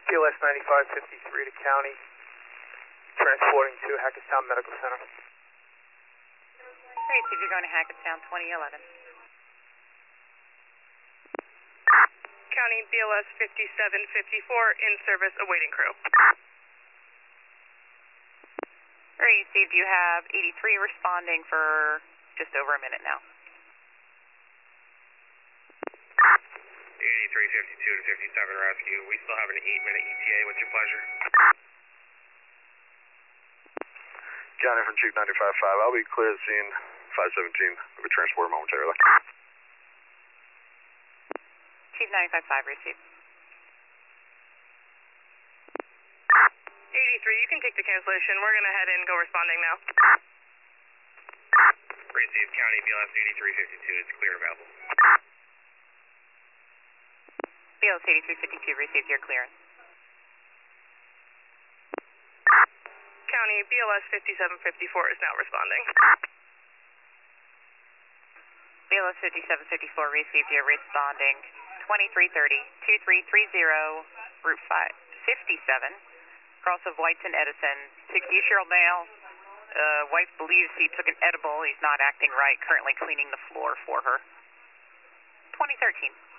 BLS 9553 to county, transporting to Hackettstown Medical Center. Great, if you're going to Hackettstown 2011. County BLS 5754 in service, awaiting crew. Great, Steve, you have 83 responding for just over a minute now. 8352 to 57 rescue. We still have an 8-minute ETA. What's your pleasure? County from Chief 95.5. I'll be clear to scene 517. I'll be transported momentarily. Chief 95.5 received. 83, you can take the cancellation. We're going to head in, go responding now. Receive County BLS 8352. It's clear available. BLS 8352 received your clearance. County BLS 5754 is now responding. BLS 5754 received your responding. 2330, 2330, Route 57, cross of Whites and Edison. 60-year-old male. Wife believes he took an edible. He's not acting right. Currently cleaning the floor for her. 2013.